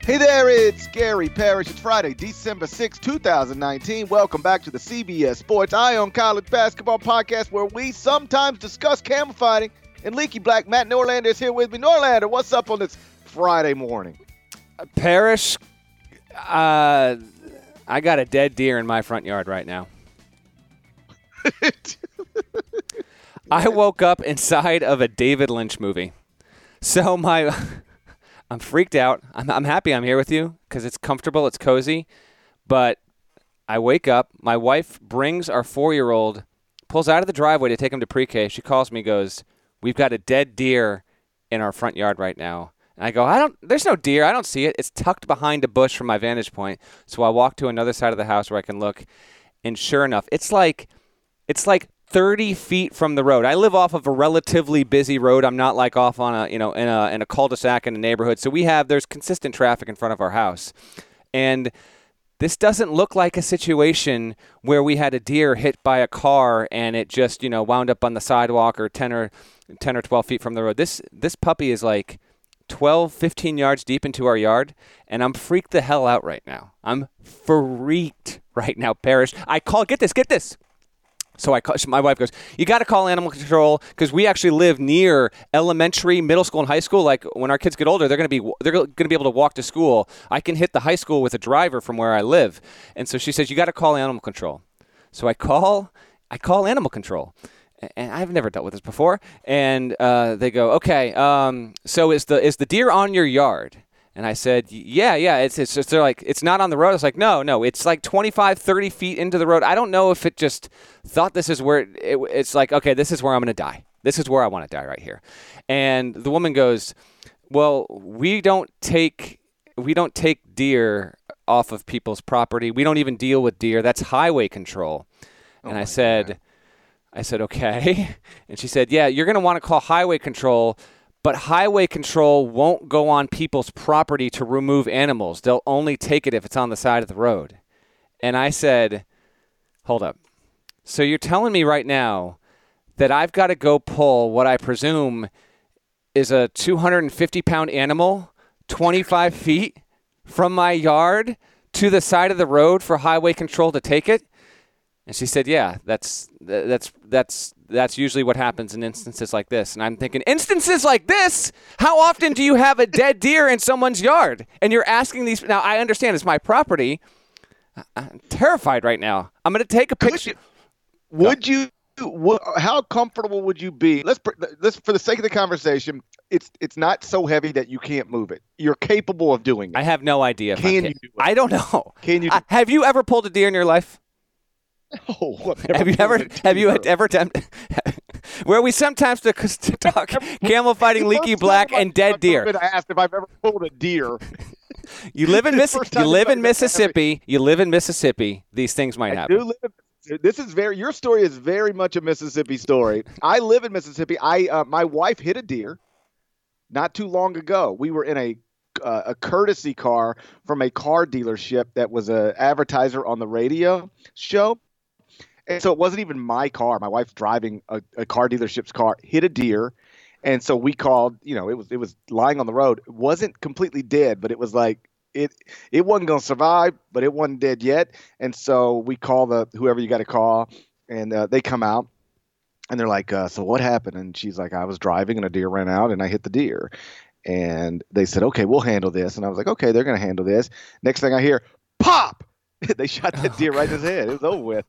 Hey there, it's Gary Parrish. It's Friday, December 6, 2019. Welcome back to the CBS Sports Eye on College Basketball Podcast, where we sometimes discuss camel fighting. And Leaky Black, Matt Norlander is here with me. Norlander, what's up on this Friday morning? Parrish, I got a dead deer in my front yard right now. I woke up inside of a David Lynch movie. So I'm freaked out. I'm happy I'm here with you because it's comfortable, it's cozy. But I wake up. My wife brings our 4-year-old, pulls out of the driveway to take him to pre-K. She calls me, goes, "We've got a dead deer in our front yard right now." And I go, there's no deer. I don't see it. It's tucked behind a bush from my vantage point. So I walk to another side of the house where I can look. And sure enough, it's like 30 feet from the road. I live off of a relatively busy road. I'm not like off on in a cul-de-sac in a neighborhood. So there's consistent traffic in front of our house. And this doesn't look like a situation where we had a deer hit by a car and it just, wound up on the sidewalk or 10 or 12 feet from the road. This puppy is like 12, 15 yards deep into our yard, and I'm freaked the hell out right now. I'm freaked right now, Parrish. I call, get this. So my wife goes, "You got to call animal control because we actually live near elementary, middle school, and high school. Like when our kids get older, they're going to be able to walk to school. I can hit the high school with a driver from where I live." And so she says, "You got to call animal control." So I call animal control, and I've never dealt with this before. And they go, "Okay, so is the deer on your yard?" And I said, yeah, it's just, they're like, "It's not on the road." I was like, no, it's like 25, 30 feet into the road. I don't know if it just thought this is where it's like, okay, this is where I'm going to die. This is where I want to die right here. And the woman goes, "Well, we don't take deer off of people's property. We don't even deal with deer. That's highway control." And I said, "Okay." And she said, "Yeah, you're going to want to call highway control. But highway control won't go on people's property to remove animals. They'll only take it if it's on the side of the road." And I said, "Hold up. So you're telling me right now that I've got to go pull what I presume is a 250-pound animal 25 feet from my yard to the side of the road for highway control to take it?" And she said, "Yeah, that's usually what happens in instances like this." And I'm thinking, instances like this? How often do you have a dead deer in someone's yard? And you're asking these. Now, I understand it's my property. I'm terrified right now. I'm going to take a picture. How comfortable would you be? Let's for the sake of the conversation, it's not so heavy that you can't move it. You're capable of doing it. I have no idea. Can you do it? I don't know. Can you? Have you ever pulled a deer in your life? Oh, have you ever attempted where we sometimes talk camel fighting, Leaky Black, and dead deer? I asked if I've ever pulled a deer. You live in Mississippi. You live in Mississippi. These things might happen. Your story is very much a Mississippi story. I live in Mississippi. My wife hit a deer not too long ago. We were in a courtesy car from a car dealership that was an advertiser on the radio show. And so it wasn't even my car. My wife's driving a car dealership's car, hit a deer. And so we called, it was lying on the road. It wasn't completely dead, but it was like, it wasn't going to survive, but it wasn't dead yet. And so we call whoever you got to call, and they come out and they're like, "So what happened?" And she's like, "I was driving and a deer ran out and I hit the deer." And they said, "Okay, we'll handle this." And I was like, "Okay, they're going to handle this." Next thing I hear, pop! They shot that deer right in his head. It was over with.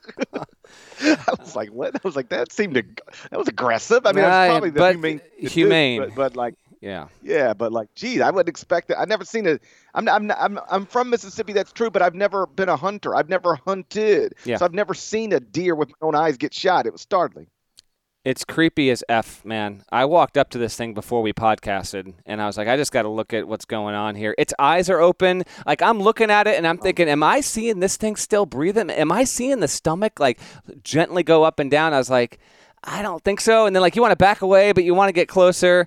I was like, "What?" I was like, that was aggressive. I mean, that's probably the humane. But like, yeah. But like, geez, I wouldn't expect it. I've never seen it. I'm from Mississippi. That's true, but I've never been a hunter. I've never hunted, so I've never seen a deer with my own eyes get shot. It was startling. It's creepy as F, man. I walked up to this thing before we podcasted, and I was like, I just got to look at what's going on here. Its eyes are open. Like, I'm looking at it, and I'm thinking, am I seeing this thing still breathing? Am I seeing the stomach, like, gently go up and down? I was like, I don't think so. And then, like, you want to back away, but you want to get closer.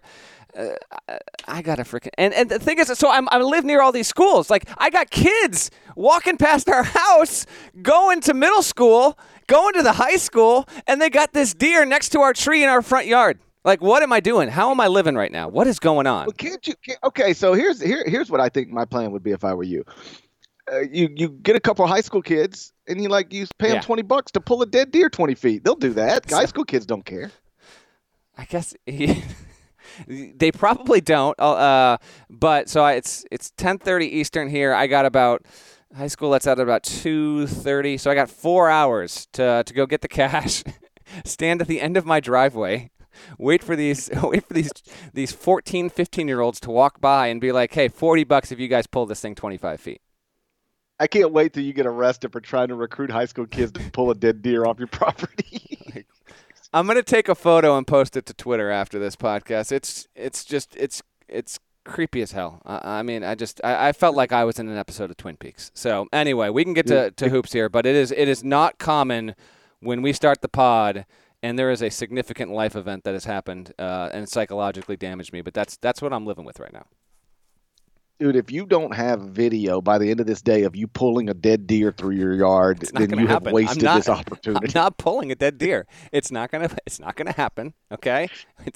I got to freaking... And the thing is, so I live near all these schools. Like, I got kids walking past our house, going to middle school, going to the high school, and they got this deer next to our tree in our front yard. Like, what am I doing? How am I living right now? What is going on? Well, okay, so here's what I think my plan would be if I were you. You get a couple of high school kids and you pay them $20 to pull a dead deer 20 feet. They'll do that. High school kids don't care. I guess they probably don't. But so it's 10:30 Eastern here. I got about high school lets out at about 2:30, so I got 4 hours to go get the cash, stand at the end of my driveway, wait for these 14, 15-year-olds to walk by and be like, "Hey, $40 if you guys pull this thing 25 feet." I can't wait till you get arrested for trying to recruit high school kids to pull a dead deer off your property. I'm going to take a photo and post it to Twitter after this podcast. It's creepy as hell. I felt like I was in an episode of Twin Peaks. So anyway, we can get to hoops here, but it is not common when we start the pod and there is a significant life event that has happened and psychologically damaged me. But that's what I'm living with right now. Dude, if you don't have video by the end of this day of you pulling a dead deer through your yard, then you have wasted this opportunity. I'm not pulling a dead deer. It's not gonna happen. Okay,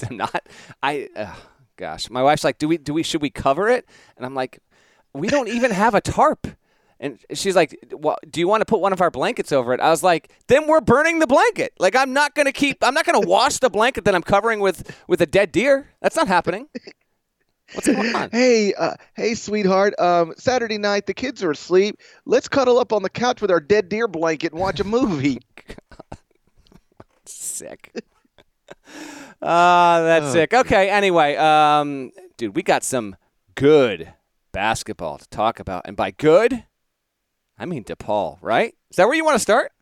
gosh, my wife's like, should we cover it? And I'm like, we don't even have a tarp. And she's like, well, do you want to put one of our blankets over it? I was like, then we're burning the blanket. Like, I'm not gonna wash the blanket that I'm covering with a dead deer. That's not happening. What's going on? Hey, sweetheart. Saturday night, the kids are asleep. Let's cuddle up on the couch with our dead deer blanket and watch a movie. Sick. That's sick. Okay. Anyway, dude, we got some good basketball to talk about, and by good, I mean DePaul. Right? Is that where you want to start?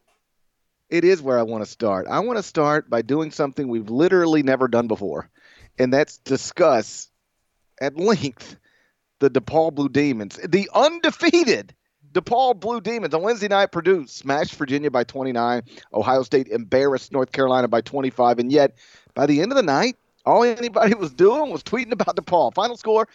It is where I want to start. I want to start by doing something we've literally never done before, and that's discuss at length the DePaul Blue Demons, the undefeated DePaul Blue Demons. On Wednesday night, Purdue smashed Virginia by 29. Ohio State embarrassed North Carolina by 25. And yet, by the end of the night, all anybody was doing was tweeting about DePaul. Final score,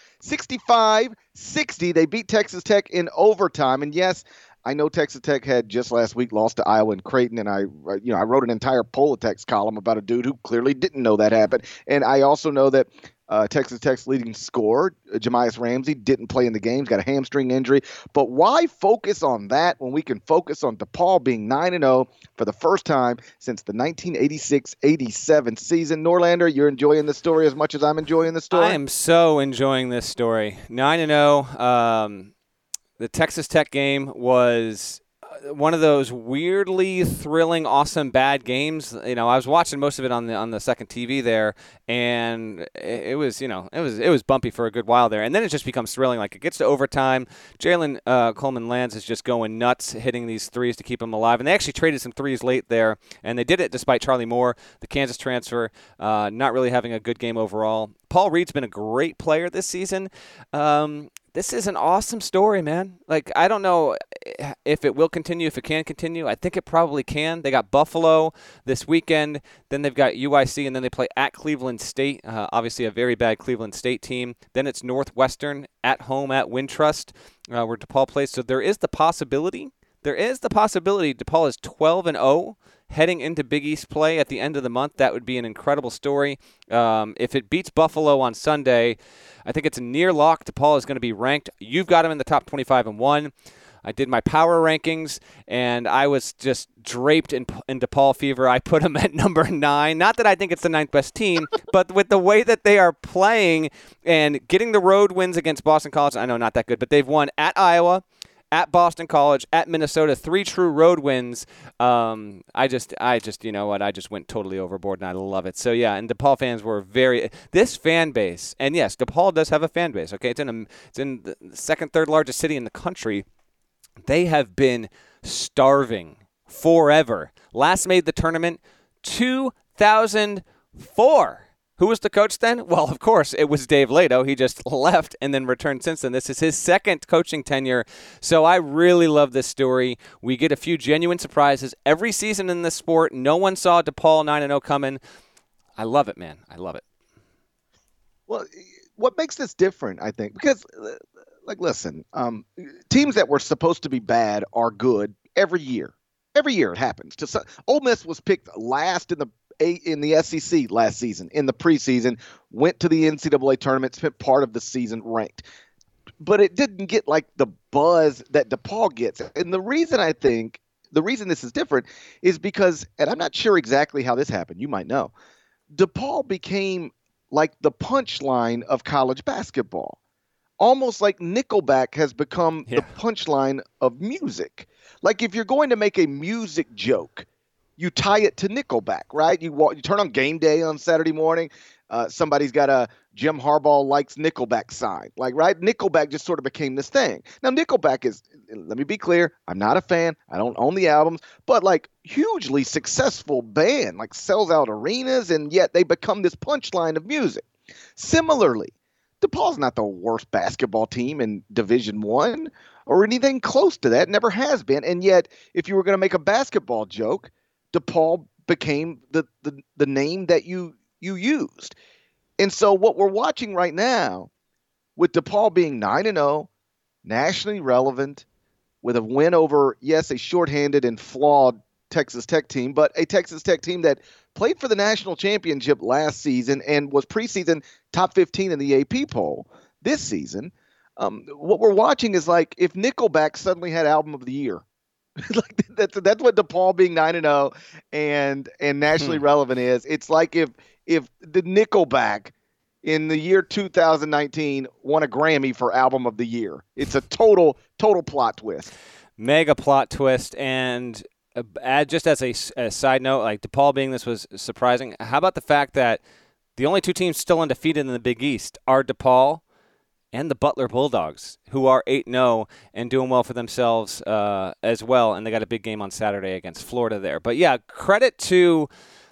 65-60. They beat Texas Tech in overtime. And yes, I know Texas Tech had just last week lost to Iowa and Creighton, and I wrote an entire Politex column about a dude who clearly didn't know that happened. And I also know that Texas Tech's leading scorer, Jamias Ramsey, didn't play in the games, got a hamstring injury. But why focus on that when we can focus on DePaul being 9-0 for the first time since the 1986-87 season? Norlander, you're enjoying this story as much as I'm enjoying this story? I am so enjoying this story. 9-0. The Texas Tech game was one of those weirdly thrilling, awesome, bad games. I was watching most of it on the second TV there, and it was bumpy for a good while there, and then it just becomes thrilling. Like, it gets to overtime. Jalen Coleman-Lands is just going nuts, hitting these threes to keep him alive, and they actually traded some threes late there, and they did it despite Charlie Moore, the Kansas transfer, not really having a good game overall. Paul Reed's been a great player this season. This is an awesome story, man. Like, I don't know if it will continue, if it can continue. I think it probably can. They got Buffalo this weekend. Then they've got UIC, and then they play at Cleveland State, obviously a very bad Cleveland State team. Then it's Northwestern at home at Wintrust, where DePaul plays. So there is the possibility. DePaul is 12-0. Heading into Big East play at the end of the month. That would be an incredible story. If it beats Buffalo on Sunday, I think it's a near lock. DePaul is going to be ranked. You've got them in the top 25-1. I did my power rankings, and I was just draped in DePaul fever. I put them at number 9. Not that I think it's the 9th best team, but with the way that they are playing and getting the road wins against Boston College, I know not that good, but they've won at Iowa, at Boston College, at Minnesota, 3 true road wins. I just you know what? I just went totally overboard, and I love it. So, yeah, and DePaul fans were this fan base, and yes, DePaul does have a fan base, okay? It's in the second, third largest city in the country. They have been starving forever. Last made the tournament 2004. Who was the coach then? Well, of course, it was Dave Lato. He just left and then returned since then. This is his second coaching tenure. So I really love this story. We get a few genuine surprises every season in this sport. No one saw DePaul 9-0 coming. I love it, man. I love it. Well, what makes this different, I think, because, listen, teams that were supposed to be bad are good every year. Every year it happens. Ole Miss was picked last in the in the SEC last season, in the preseason, went to the NCAA tournament, spent part of the season ranked. But it didn't get like the buzz that DePaul gets. And the reason this is different is because, and I'm not sure exactly how this happened, you might know, DePaul became like the punchline of college basketball. Almost like Nickelback has become the punchline of music. Like if you're going to make a music joke, you tie it to Nickelback, right? You turn on Game Day on Saturday morning. Somebody's got a Jim Harbaugh likes Nickelback sign, like, right? Nickelback just sort of became this thing. Now, Nickelback is, let me be clear, I'm not a fan. I don't own the albums, but like hugely successful band, like sells out arenas, and yet they become this punchline of music. Similarly, DePaul's not the worst basketball team in Division I or anything close to that, never has been. And yet, if you were going to make a basketball joke, DePaul became the name that you used. And so what we're watching right now, with DePaul being 9-0, nationally relevant, with a win over, yes, a shorthanded and flawed Texas Tech team, but a Texas Tech team that played for the national championship last season and was preseason top 15 in the AP poll this season. What we're watching is like if Nickelback suddenly had album of the year. Like that's what DePaul being 9-0 and nationally relevant is. It's like if the Nickelback in the year 2019 won a Grammy for album of the year. It's a total plot twist. Mega plot twist. And just as a side note, like DePaul being this was surprising. How about the fact that the only two teams still undefeated in the Big East are DePaul and the Butler Bulldogs, who are 8-0 and doing well for themselves as well. And they got a big game on Saturday against Florida there. But yeah, credit to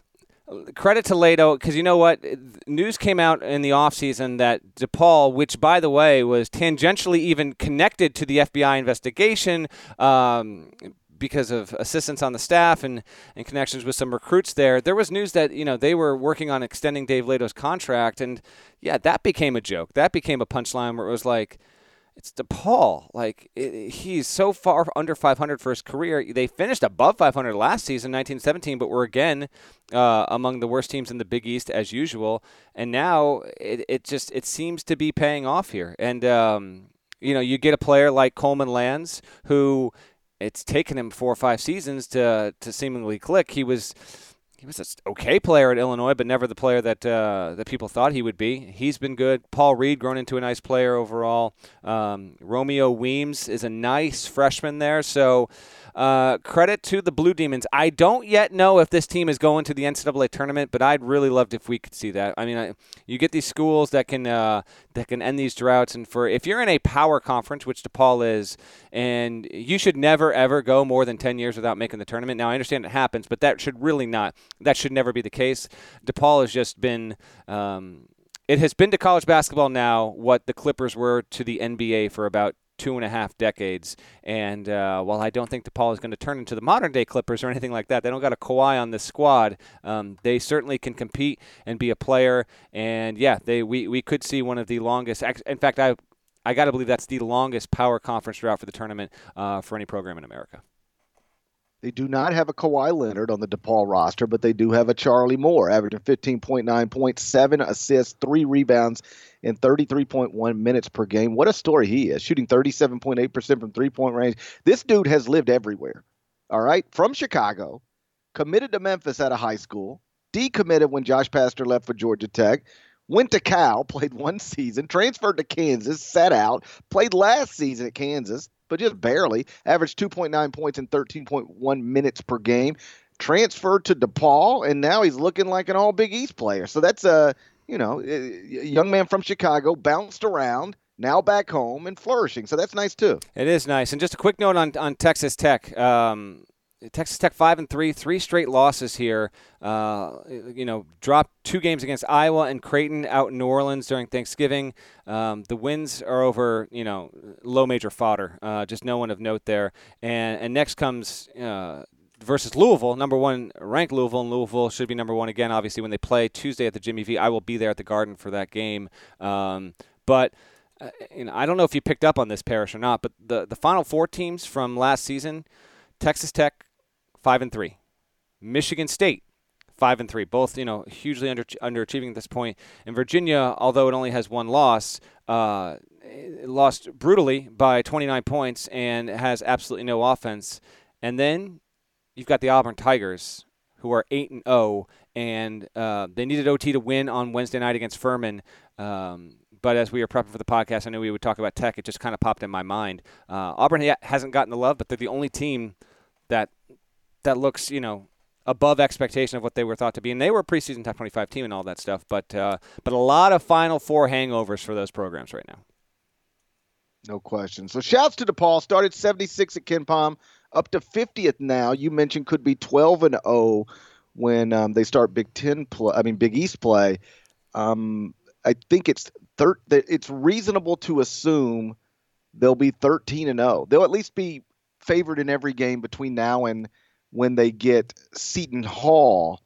Ledo, because you know what? News came out in the offseason that DePaul, which, by the way, was tangentially even connected to the FBI investigation because of assistance on the staff and connections with some recruits there was news that, they were working on extending Dave Ledo's contract. And, yeah, that became a joke. That became a punchline where it was like, it's DePaul. Like, he's so far under 500 for his career. They finished above 500 last season, 1917, but were again among the worst teams in the Big East as usual. And now it seems to be paying off here. And, you get a player like Coleman Lands who it's taken him 4 or 5 seasons to seemingly click. He was an okay player at Illinois, but never the player that people thought he would be. He's been good. Paul Reed grown into a nice player overall. Romeo Weems is a nice freshman there. So credit to the Blue Demons. I don't yet know if this team is going to the NCAA tournament, but I'd really loved if we could see that. I mean, you get these schools that can end these droughts, and if you're in a power conference, which DePaul is, and you should never ever go more than 10 years without making the tournament. Now I understand it happens, but that should never be the case. DePaul has just been. It has been to college basketball now what the Clippers were to the NBA for about 2.5 decades. And while I don't think DePaul is going to turn into the modern-day Clippers or anything like that, they don't got a Kawhi on this squad. They certainly can compete and be a player. And, yeah, we could see one of the longest – in fact, I got to believe that's the longest power conference drought for the tournament for any program in America. They do not have a Kawhi Leonard on the DePaul roster, but they do have a Charlie Moore, averaging 15.9 points, 7 assists, 3 rebounds, and 33.1 minutes per game. What a story he is, shooting 37.8% from three-point range. This dude has lived everywhere, all right? From Chicago, committed to Memphis out of high school, decommitted when Josh Pastner left for Georgia Tech, went to Cal, played 1 season, transferred to Kansas, sat out, played last season at Kansas, but just barely, averaged 2.9 points and 13.1 minutes per game, transferred to DePaul, and now he's looking like an all Big East player. So that's a young man from Chicago, bounced around, now back home and flourishing. So that's nice too. It is nice. And just a quick note on Texas Tech. Texas Tech 5-3, 3 straight losses here. Dropped 2 games against Iowa and Creighton out in New Orleans during Thanksgiving. The wins are over, low major fodder. Just no one of note there. And next comes versus Louisville, number 1 ranked Louisville, and Louisville should be number 1 again. Obviously, when they play Tuesday at the Jimmy V, I will be there at the Garden for that game. But I don't know if you picked up on this, Parrish, or not. But the Final Four teams from last season: Texas Tech 5-3, Michigan State 5-3, both hugely underachieving at this point. And Virginia, although it only has one loss, it lost brutally by 29 points and has absolutely no offense. And then you've got the Auburn Tigers, who are 8-0, and they needed OT to win on Wednesday night against Furman. But as we were prepping for the podcast, I knew we would talk about Tech. It just kind of popped in my mind. Auburn hasn't gotten the love, but they're the only team that looks, above expectation of what they were thought to be. And they were a preseason top 25 team and all that stuff. But a lot of Final Four hangovers for those programs right now. No question. So shouts to DePaul. Started 76 at KenPom, up to 50th now. You mentioned could be 12-0 when they start Big East play. I think it's reasonable to assume they'll be 13-0. They'll at least be favored in every game between now and when they get Seton Hall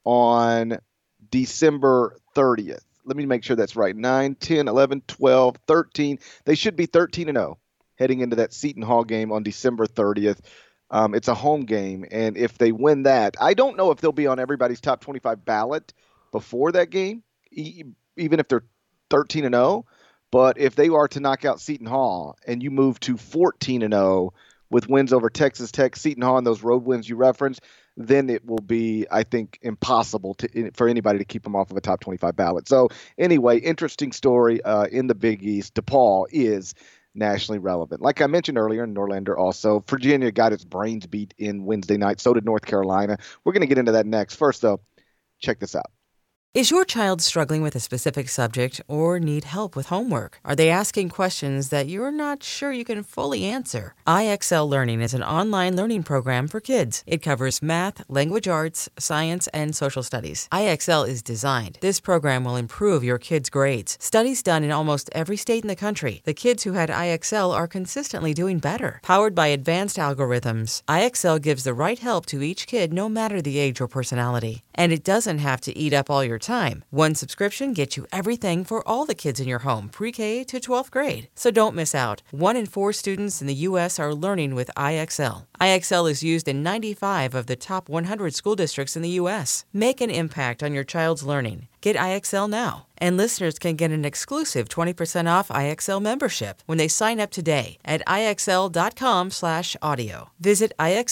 on December 30th. Let me make sure that's right. 9, 10, 11, 12, 13. They should be 13-0 heading into that Seton Hall game on December 30th. It's a home game, and if they win that, I don't know if they'll be on everybody's top 25 ballot before that game, even if they're 13-0. But if they are to knock out Seton Hall and you move to 14-0 with wins over Texas Tech, Seton Hall, and those road wins you referenced, then it will be, I think, impossible for anybody to keep them off of a top 25 ballot. So anyway, interesting story in the Big East. DePaul is nationally relevant. Like I mentioned earlier, Norlander also, Virginia got its brains beat in Wednesday night. So did North Carolina. We're going to get into that next. First, though, check this out. Is your child struggling with a specific subject or need help with homework? Are they asking questions that you're not sure you can fully answer? IXL Learning is an online learning program for kids. It covers math, language arts, science, and social studies. IXL is designed. This program will improve your kids' grades. Studies done in almost every state in the country. The kids who had IXL are consistently doing better. Powered by advanced algorithms, IXL gives the right help to each kid no matter the age or personality. And it doesn't have to eat up all your time. One subscription gets you everything for all the kids in your home, pre-K to 12th grade. So don't miss out. 1 in 4 students in the U.S. are learning with IXL. IXL is used in 95 of the top 100 school districts in the U.S. Make an impact on your child's learning. Get IXL now. And listeners can get an exclusive 20% off IXL membership when they sign up today at IXL.com/audio. Visit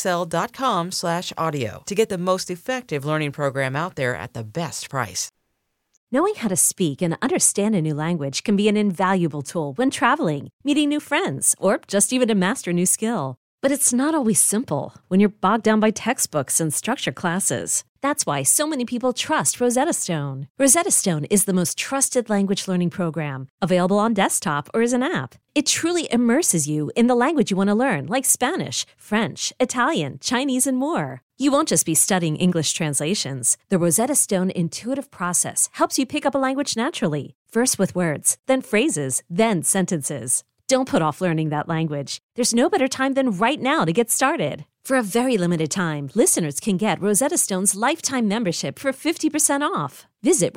IXL.com/audio to get the most effective learning program out there at the best price. Knowing how to speak and understand a new language can be an invaluable tool when traveling, meeting new friends, or just even to master a new skill. But it's not always simple when you're bogged down by textbooks and structured classes. That's why so many people trust Rosetta Stone. Rosetta Stone is the most trusted language learning program, available on desktop or as an app. It truly immerses you in the language you want to learn, like Spanish, French, Italian, Chinese, and more. You won't just be studying English translations. The Rosetta Stone intuitive process helps you pick up a language naturally, first with words, then phrases, then sentences. Don't put off learning that language. There's no better time than right now to get started. For a very limited time, listeners can get Rosetta Stone's lifetime membership for 50% off. Visit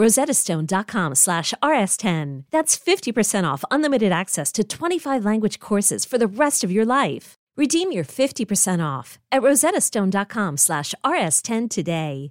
rosettastone.com/rs10. That's 50% off unlimited access to 25 language courses for the rest of your life. Redeem your 50% off at rosettastone.com/rs10 today.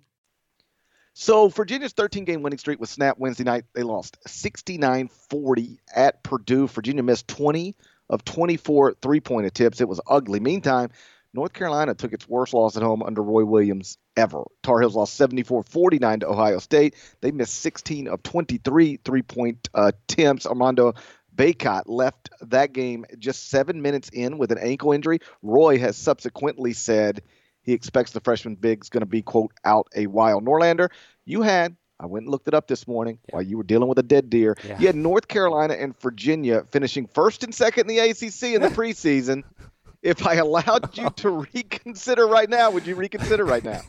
So Virginia's 13-game winning streak was snapped Wednesday night. They lost 69-40 at Purdue. Virginia missed 20 of 24 three-point attempts. It was ugly. Meantime, North Carolina took its worst loss at home under Roy Williams ever. Tar Heels lost 74-49 to Ohio State. They missed 16 of 23 three-point attempts. Armando Bacot left that game just 7 minutes in with an ankle injury. Roy has subsequently said he expects the freshman big's going to be, quote, out a while. Norlander, I went and looked it up this morning while you were dealing with a dead deer. Yeah. You had North Carolina and Virginia finishing first and second in the ACC in the preseason. If I allowed you to reconsider right now, would you reconsider right now?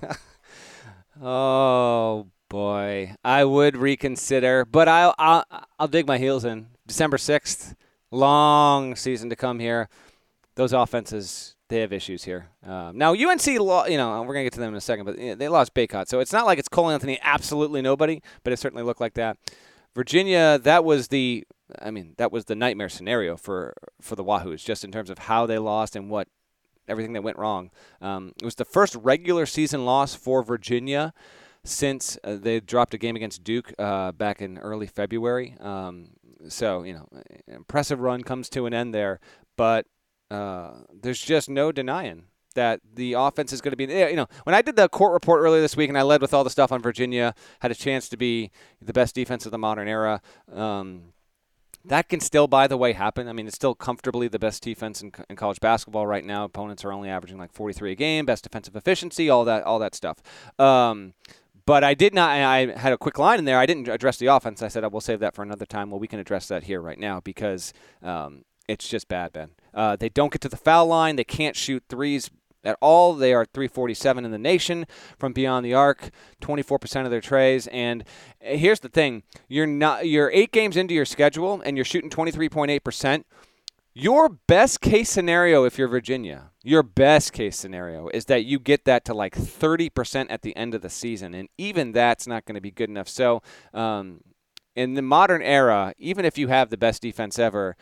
Oh, boy. I would reconsider, but I'll dig my heels in. December 6th, long season to come here. Those offenses, they have issues here. Now, UNC, we're going to get to them in a second, but they lost Bacot. So it's not like it's Cole Anthony, absolutely nobody, but it certainly looked like that. Virginia, that was the nightmare scenario for the Wahoos, just in terms of how they lost and everything that went wrong. It was the first regular season loss for Virginia since they dropped a game against Duke back in early February. So, impressive run comes to an end there. But there's just no denying that the offense is going to be, when I did the court report earlier this week and I led with all the stuff on Virginia, had a chance to be the best defense of the modern era. That can still, by the way, happen. I mean, it's still comfortably the best defense in college basketball right now. Opponents are only averaging like 43 a game, best defensive efficiency, all that stuff. But I did not. I had a quick line in there. I didn't address the offense. I said I will save that for another time. Well, we can address that here right now because it's just bad, Ben. They don't get to the foul line. They can't shoot threes at all. They are 347 in the nation from beyond the arc, 24% of their treys. And here's the thing. You're 8 games into your schedule and you're shooting 23.8%. Your best case scenario, if you're Virginia, your best case scenario is that you get that to like 30% at the end of the season. And even that's not going to be good enough. So in the modern era, even if you have the best defense ever,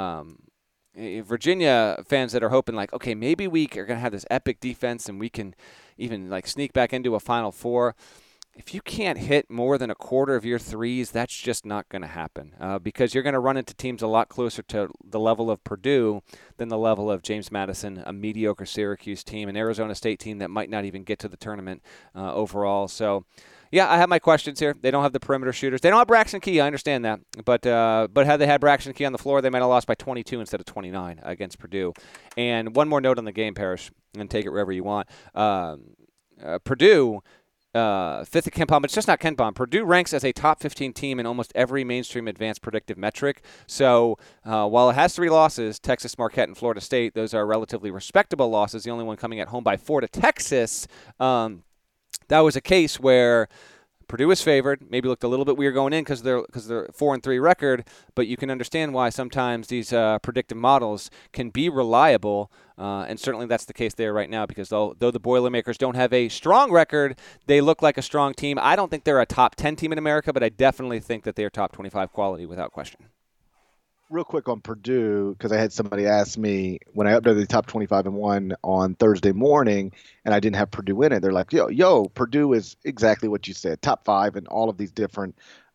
Virginia fans that are hoping like, okay, maybe we are going to have this epic defense and we can even like sneak back into a Final Four. If you can't hit more than a quarter of your threes, that's just not going to happen because you're going to run into teams a lot closer to the level of Purdue than the level of James Madison, a mediocre Syracuse team, an Arizona State team that might not even get to the tournament overall. So, yeah, I have my questions here. They don't have the perimeter shooters. They don't have Braxton Key. I understand that. But had they had Braxton Key on the floor, they might have lost by 22 instead of 29 against Purdue. And one more note on the game, Parrish, and take it wherever you want. Purdue, 5th at KenPom, but it's just not KenPom. Purdue ranks as a top 15 team in almost every mainstream advanced predictive metric. So while it has 3 losses, Texas, Marquette, and Florida State, those are relatively respectable losses. The only one coming at home by 4 to Texas. That was a case where Purdue was favored, maybe looked a little bit weird going in because they're 4-3 record, but you can understand why sometimes these predictive models can be reliable, and certainly that's the case there right now because though the Boilermakers don't have a strong record, they look like a strong team. I don't think they're a top 10 team in America, but I definitely think that they're top 25 quality without question. Real quick on Purdue, because I had somebody ask me when I updated the top 25 and 1 on Thursday morning, and I didn't have Purdue in it. They're like, yo, Purdue is exactly what you said, top 5 in all of these different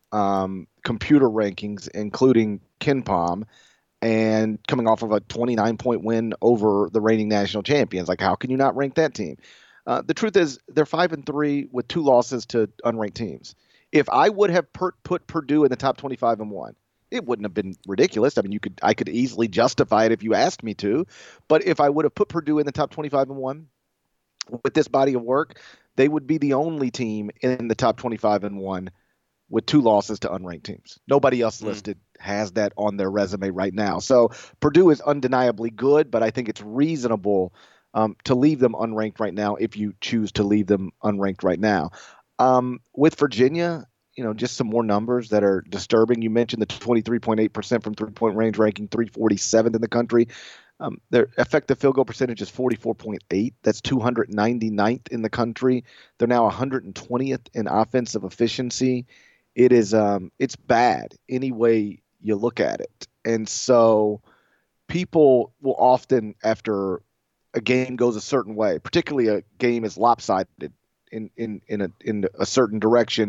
computer rankings, including KenPom, and coming off of a 29-point win over the reigning national champions. Like, how can you not rank that team? The truth is, they're 5-3 with 2 losses to unranked teams. If I would have put Purdue in the top 25 and 1, it wouldn't have been ridiculous. I mean, I could easily justify it if you asked me to. But if I would have put Purdue in the top 25 and 1 with this body of work, they would be the only team in the top 25 and 1 with 2 losses to unranked teams. Nobody else listed has that on their resume right now. So Purdue is undeniably good, but I think it's reasonable to leave them unranked right now if you choose to leave them unranked right now. With Virginia, just some more numbers that are disturbing. You mentioned the 23.8% from three-point range, ranking 347th in the country. Their effective field goal percentage is 44.8. That's 299th in the country. They're now 120th in offensive efficiency. It is it's bad any way you look at it. And so people will often, after a game goes a certain way, particularly a game is lopsided in a certain direction,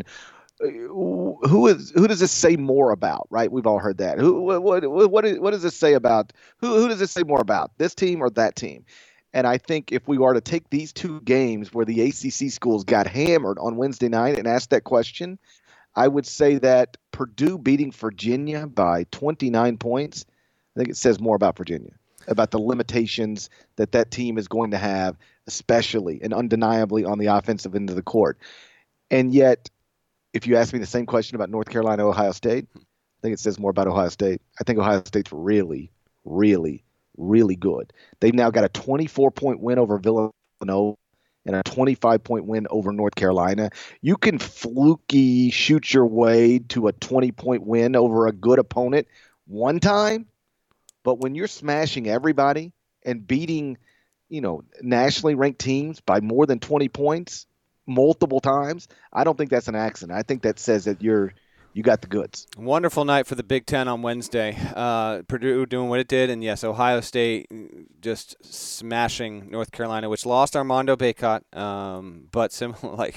who does this say more about, right? We've all heard that. What does this say about who does this say more about, this team or that team? And I think if we were to take these 2 games where the ACC schools got hammered on Wednesday night and ask that question, I would say that Purdue beating Virginia by 29 points, I think it says more about Virginia, about the limitations that team is going to have, especially and undeniably on the offensive end of the court. And yet, if you ask me the same question about North Carolina, Ohio State, I think it says more about Ohio State. I think Ohio State's really, really, really good. They've now got a 24-point win over Villanova and a 25-point win over North Carolina. You can fluky shoot your way to a 20-point win over a good opponent one time, but when you're smashing everybody and beating, nationally ranked teams by more than 20 points multiple times, I don't think that's an accident. I think that says that you got the goods. Wonderful night for the Big Ten on Wednesday. Purdue doing what it did, and yes, Ohio State just smashing North Carolina, which lost Armando Bacot, but similar, like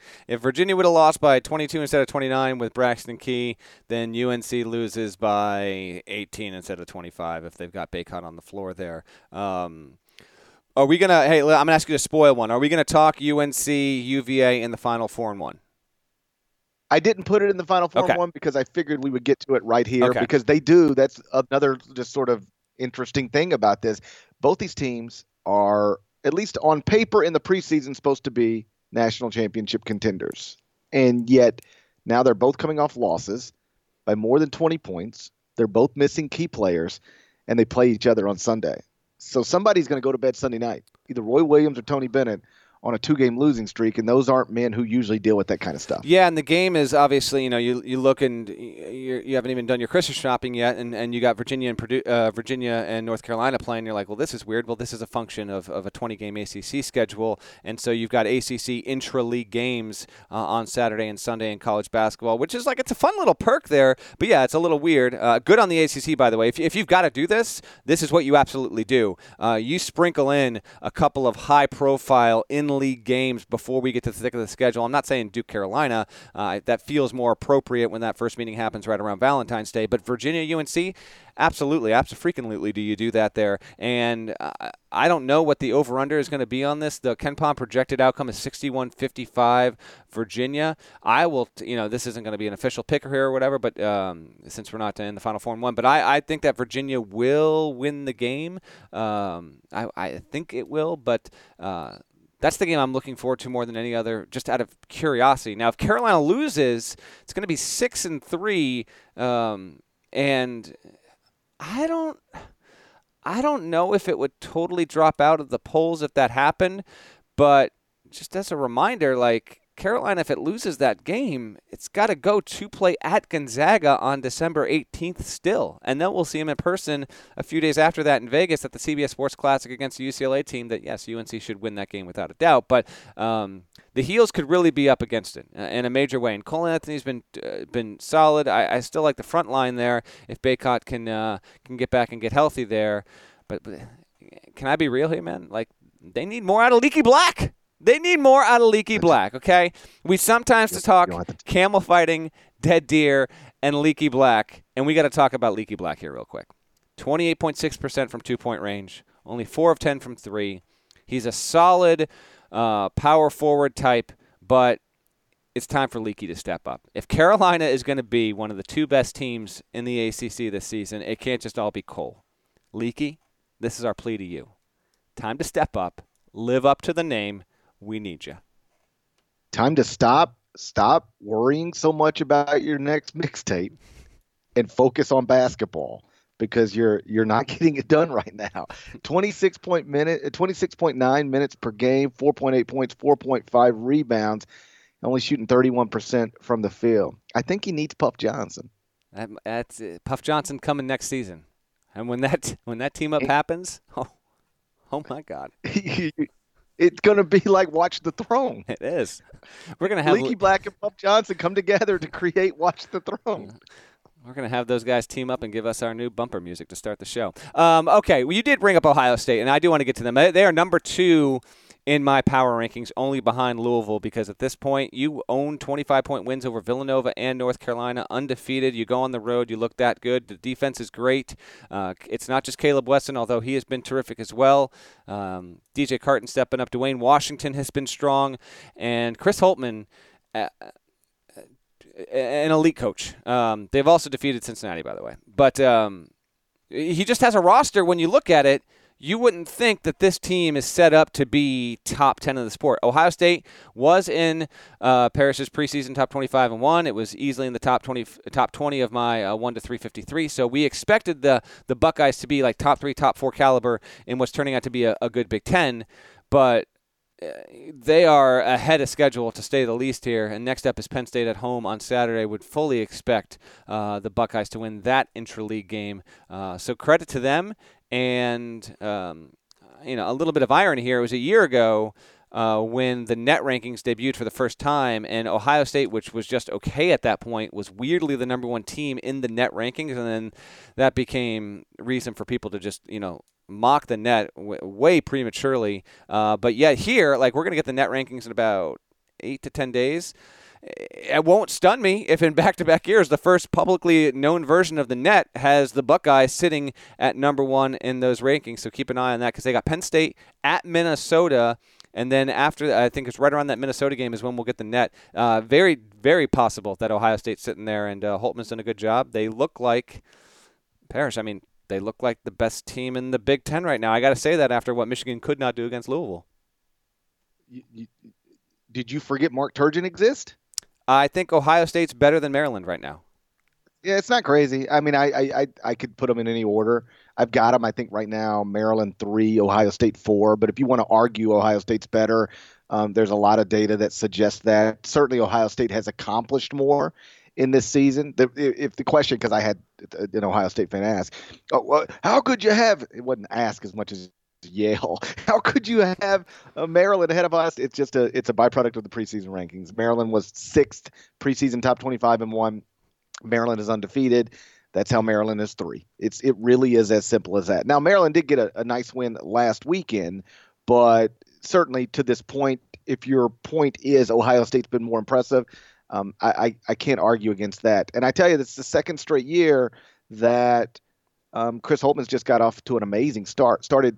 if Virginia would have lost by 22 instead of 29 with Braxton Key, then UNC loses by 18 instead of 25 if they've got Bacot on the floor there. Are we going to – hey, I'm going to ask you to spoil one. Are we going to talk UNC, UVA in the Final Four and one? I didn't put it in the Final Four and one because I figured we would get to it right here because they do. That's another just sort of interesting thing about this. Both these teams are, at least on paper in the preseason, supposed to be national championship contenders. And yet now they're both coming off losses by more than 20 points. They're both missing key players, and they play each other on Sunday. So somebody's going to go to bed Sunday night, either Roy Williams or Tony Bennett, on a 2-game losing streak, and those aren't men who usually deal with that kind of stuff. Yeah, and the game is obviously, you look and you haven't even done your Christmas shopping yet, and you got Virginia and Virginia and North Carolina playing. You're like, well, this is weird. Well, this is a function of a 20-game ACC schedule, and so you've got ACC intra-league games on Saturday and Sunday in college basketball, which is like, it's a fun little perk there, but yeah, it's a little weird. Good on the ACC, by the way. If you've got to do this, this is what you absolutely do. You sprinkle in a couple of high-profile in-league games before we get to the thick of the schedule. I'm not saying Duke, Carolina. That feels more appropriate when that first meeting happens right around Valentine's Day. But Virginia, UNC, absolutely, absolutely do you do that there. And I don't know what the over-under is going to be on this. The KenPom projected outcome is 61-55 Virginia. I will, this isn't going to be an official picker here or whatever, but since we're not in the Final Four and one, but I think that Virginia will win the game. I think it will, but that's the game I'm looking forward to more than any other, just out of curiosity. Now, if Carolina loses, it's going to be 6-3, and I don't know if it would totally drop out of the polls if that happened, but just as a reminder, like, Carolina, if it loses that game, it's got to go to play at Gonzaga on December 18th still. And then we'll see them in person a few days after that in Vegas at the CBS Sports Classic against the UCLA team that, yes, UNC should win that game without a doubt. But the Heels could really be up against it in a major way. And Cole Anthony's been solid. I still like the front line there if Bacot can get back and get healthy there. But can I be real here, man? Like, they need more out of Leaky Black. They need more out of Leaky Black, okay? We sometimes talk camel fighting, dead deer, and Leaky Black, and we got to talk about Leaky Black here real quick. 28.6% from two-point range, only 4 of 10 from 3. He's a solid power forward type, but it's time for Leaky to step up. If Carolina is going to be one of the 2 best teams in the ACC this season, it can't just all be Cole. Leaky, this is our plea to you. Time to step up, live up to the name. We need you. Time to stop worrying so much about your next mixtape and focus on basketball, because you're not getting it done right now. 26.9 minutes per game, 4.8 points, 4.5 rebounds, only shooting 31% from the field. I think he needs Puff Johnson. That's Puff Johnson coming next season. And when that team up happens, oh my God. It's going to be like Watch the Throne. It is. We're going to have Leaky Black and Puff Johnson come together to create Watch the Throne. We're going to have those guys team up and give us our new bumper music to start the show. Okay, well, you did bring up Ohio State, and I do want to get to them. They are number 2 in my power rankings, only behind Louisville, because at this point you own 25-point wins over Villanova and North Carolina, undefeated. You go on the road, you look that good. The defense is great. It's not just Caleb Wesson, although he has been terrific as well. DJ Carton stepping up. Dwayne Washington has been strong. And Chris Holtmann, an elite coach. They've also defeated Cincinnati, by the way. But he just has a roster, when you look at it, you wouldn't think that this team is set up to be top 10 of the sport. Ohio State was in Parrish's preseason top 25 and 1. It was easily in the top 20 of my 1 to 353. So we expected the Buckeyes to be like top 3, top 4 caliber in what's turning out to be a good Big Ten. But they are ahead of schedule, to say the least here. And next up is Penn State at home on Saturday. Would fully expect the Buckeyes to win that intra-league game. So credit to them. And, a little bit of irony here. It was a year ago when the net rankings debuted for the first time, and Ohio State, which was just okay at that point, was weirdly the number 1 team in the net rankings. And then that became reason for people to just, mock the net way prematurely. But yet here, like, we're going to get the net rankings in about 8 to 10 days. It won't stun me if in back-to-back years the first publicly known version of the net has the Buckeyes sitting at number 1 in those rankings. So keep an eye on that because they got Penn State at Minnesota. And then after, I think it's right around that Minnesota game is when we'll get the net. Very, very possible that Ohio State's sitting there, and Holtman's done a good job. They look like, Parrish, I mean, they look like the best team in the Big Ten right now. I got to say that after what Michigan could not do against Louisville. Did you forget Mark Turgeon exists? I think Ohio State's better than Maryland right now. Yeah, it's not crazy. I mean, I could put them in any order. I've got them, I think, right now, Maryland 3, Ohio State 4. But if you want to argue Ohio State's better, there's a lot of data that suggests that. Certainly Ohio State has accomplished more in this season. If the question, because I had an Ohio State fan ask, how could you have – it wasn't ask as much as Yale. How could you have Maryland ahead of us? It's just it's a byproduct of the preseason rankings. Maryland was 6th preseason top 25 and 1. Maryland is undefeated. That's how Maryland is 3. It really is as simple as that. Now, Maryland did get a nice win last weekend, but certainly to this point, if your point is Ohio State's been more impressive, I can't argue against that. And I tell you, this is the second straight year that Chris Holtman's just got off to an amazing start. Started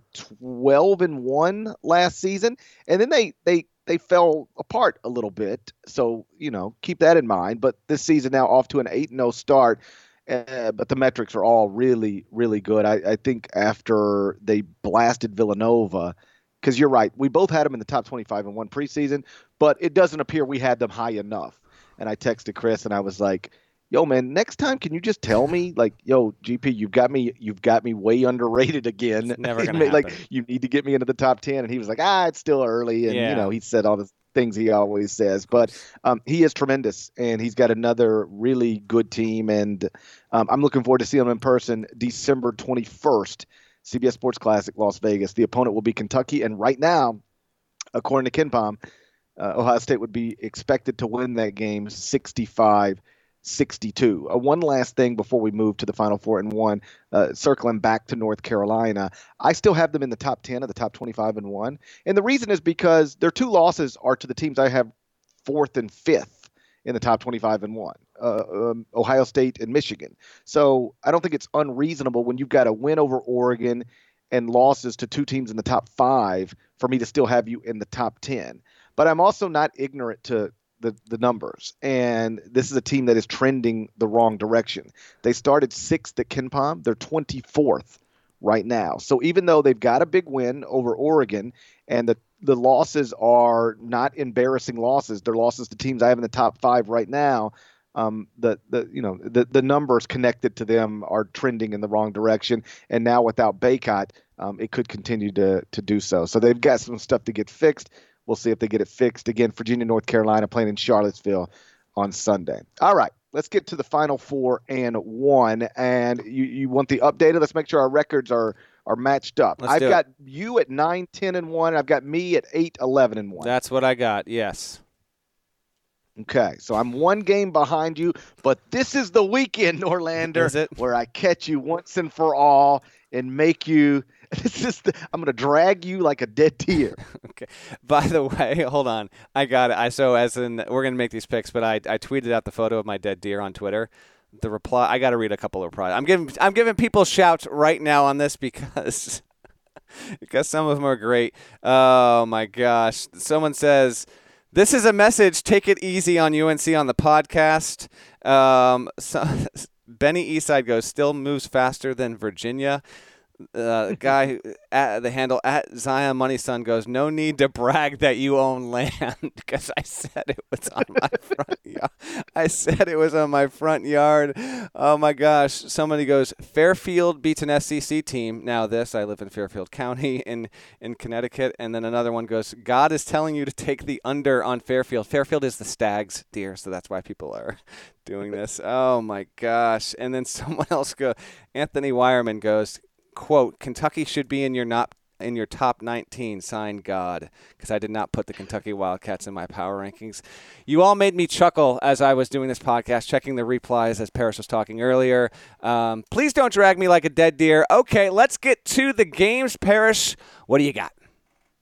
12-1 last season, and then they fell apart a little bit. So, keep that in mind. But this season now off to an 8-0 start. But the metrics are all really, really good. I think after they blasted Villanova, because you're right, we both had them in the top 25 in one preseason, but it doesn't appear we had them high enough. And I texted Chris and I was like, yo, man, next time, can you just tell me, like, yo, GP, you've got me way underrated again. It's never gonna happen. Like, you need to get me into the top 10. And he was like, it's still early. And, he said all the things he always says. But he is tremendous, and he's got another really good team. And I'm looking forward to seeing him in person December 21st, CBS Sports Classic, Las Vegas. The opponent will be Kentucky. And right now, according to KenPom, Ohio State would be expected to win that game 65-62. One last thing before we move to the Final Four and 1, circling back to North Carolina, I still have them in the top 10 of the top 25 and 1. And the reason is because their 2 losses are to the teams I have 4th and 5th in the top 25 and 1, Ohio State and Michigan. So I don't think it's unreasonable when you've got a win over Oregon and losses to 2 teams in the top 5 for me to still have you in the top 10. But I'm also not ignorant to the numbers. And this is a team that is trending the wrong direction. They started 6th at KenPom. They're 24th right now. So even though they've got a big win over Oregon and the losses are not embarrassing losses, they're losses to teams I have in the top 5 right now, the numbers connected to them are trending in the wrong direction. And now without Baycott, it could continue to do so. So they've got some stuff to get fixed. We'll see if they get it fixed. Again, Virginia, North Carolina playing in Charlottesville on Sunday. All right, let's get to the Final Four and 1. And you want the updated? Let's make sure our records are matched up. I've got you at 9-10-1. I've got me at 8-11-1. That's what I got, yes. Okay, so I'm 1 game behind you, but this is the weekend, Norlander, is it? Where I catch you once and for all and make you – I'm going to drag you like a dead deer. Okay. By the way, hold on. I got it. We're going to make these picks, but I tweeted out the photo of my dead deer on Twitter. The reply, I got to read a couple of replies. I'm giving people shouts right now on this because some of them are great. Oh my gosh. Someone says, "This is a message. Take it easy on UNC on the podcast." Benny Eastside goes, "Still moves faster than Virginia." Guy at the handle at Zion Money Son goes, "No need to brag that you own land," because I said it was on my front yard. I said it was on my front yard. Oh my gosh. Somebody goes, "Fairfield beats an SEC team." Now I live in Fairfield County in Connecticut. And then another one goes, "God is telling you to take the under on Fairfield." Fairfield is the Stags, dear, so that's why people are doing this. Oh my gosh. And then someone else Anthony Wireman goes, quote, "Kentucky should be in your top 19, signed God," because I did not put the Kentucky Wildcats in my power rankings. You all made me chuckle as I was doing this podcast, checking the replies as Paris was talking earlier. Please don't drag me like a dead deer. Okay, let's get to the games. Paris, what do you got?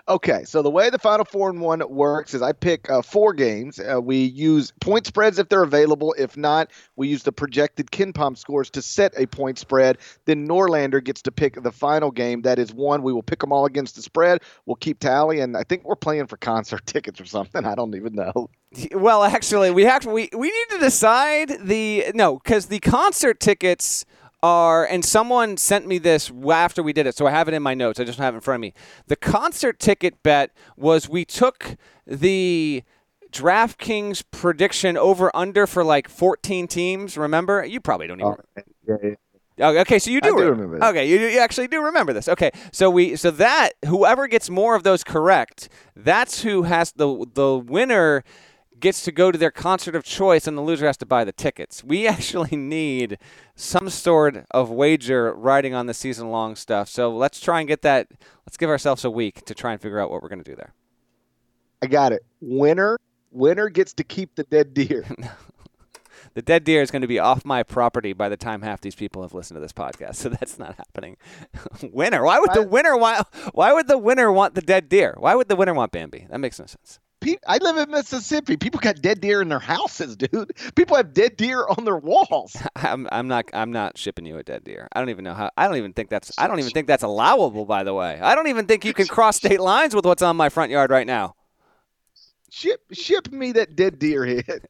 Okay, so the way the Final Four and One works is I pick 4 games. We use point spreads if they're available. If not, we use the projected KenPom scores to set a point spread. Then Norlander gets to pick the final game. That is one. We will pick them all against the spread. We'll keep tally, and I think we're playing for concert tickets or something. I don't even know. Well, actually, we need to decide because the concert tickets are, and someone sent me this after we did it, so I have it in my notes. I just don't have it in front of me. The concert ticket bet was we took the DraftKings prediction over-under for like 14 teams, remember? You probably don't even remember. Yeah. Okay, so you do remember that. Okay, you actually do remember this. Okay, so that whoever gets more of those correct, that's who has the winner gets to go to their concert of choice, and the loser has to buy the tickets. We actually need some sort of wager riding on the season-long stuff. So let's try and get that. Let's give ourselves a week to try and figure out what we're going to do there. I got it. Winner gets to keep the dead deer. The dead deer is going to be off my property by the time half these people have listened to this podcast, so that's not happening. Winner. Why would the winner want the dead deer? Why would the winner want Bambi? That makes no sense. I live in Mississippi. People got dead deer in their houses, dude. People have dead deer on their walls. I'm not shipping you a dead deer. I don't even think that's allowable, by the way. I don't even think you can cross state lines with what's on my front yard right now. Ship me that dead deer head.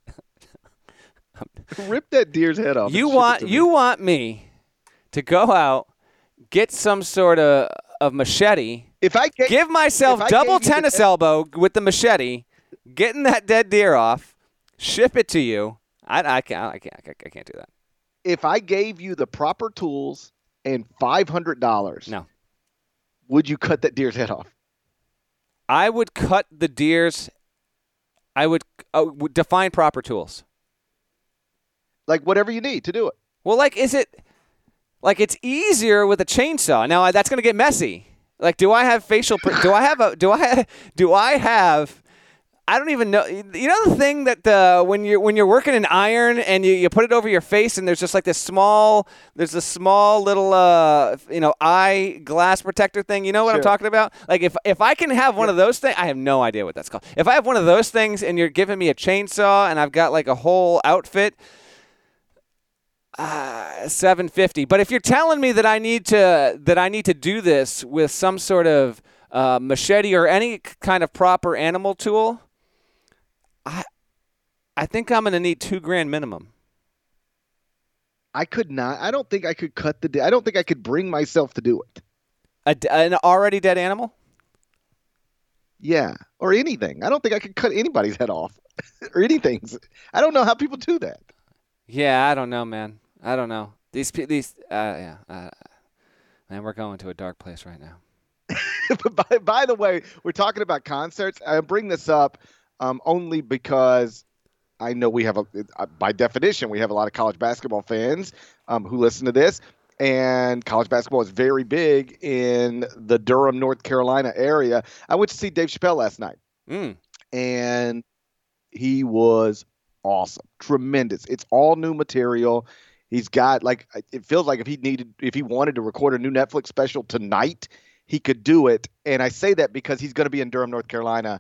Rip that deer's head off. You want me to go out, get some sort of machete. Give myself double tennis elbow with the machete, getting that dead deer off, ship it to you. I can't do that. If I gave you the proper tools and $500, no, would you cut that deer's head off? I would cut the deer's. I would define proper tools. Like whatever you need to do it. Well, it's easier with a chainsaw. Now that's going to get messy. Like, do I have facial? I don't even know. You know the thing that when you're working in iron and you put it over your face and there's just like a small little eye glass protector thing. You know what Sure. I'm talking about? Like if I can have one of those things, I have no idea what that's called. If I have one of those things and you're giving me a chainsaw and I've got like a whole outfit. $750. But if you're telling me that I need to do this with some sort of machete or any kind of proper animal tool, I think I'm going to need $2,000 minimum. I could not. I don't think I could cut the deer. I don't think I could bring myself to do it. An already dead animal? Yeah, or anything. I don't think I could cut anybody's head off or anything. I don't know how people do that. Yeah, I don't know, man. I don't know. Man, we're going to a dark place right now. But by the way, we're talking about concerts. I bring this up only because I know we have by definition, we have a lot of college basketball fans who listen to this, and college basketball is very big in the Durham, North Carolina area. I went to see Dave Chappelle last night, and he was awesome, tremendous. It's all new material. He's got it feels like if he wanted to record a new Netflix special tonight, he could do it. And I say that because he's going to be in Durham, North Carolina